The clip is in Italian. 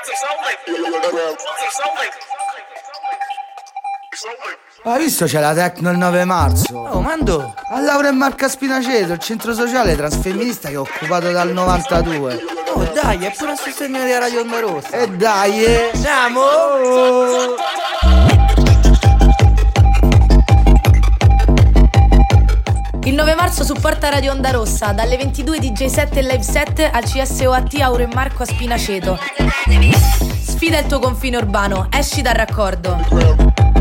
Hai visto c'è la Tecno il 9 marzo? Oh, mando! A Laura e Marca Spinaceto, il centro sociale transfemminista che è occupato dal 92. Oh, dai, è pure a sostegno della Radio Onda Rossa. E dai, Andiamo! Oh. Il 9 marzo supporta Radio Onda Rossa, dalle 22 DJ 7 e Live 7 al CSOAT Auro e Marco a Spinaceto. Sfida il tuo confine urbano, esci dal raccordo.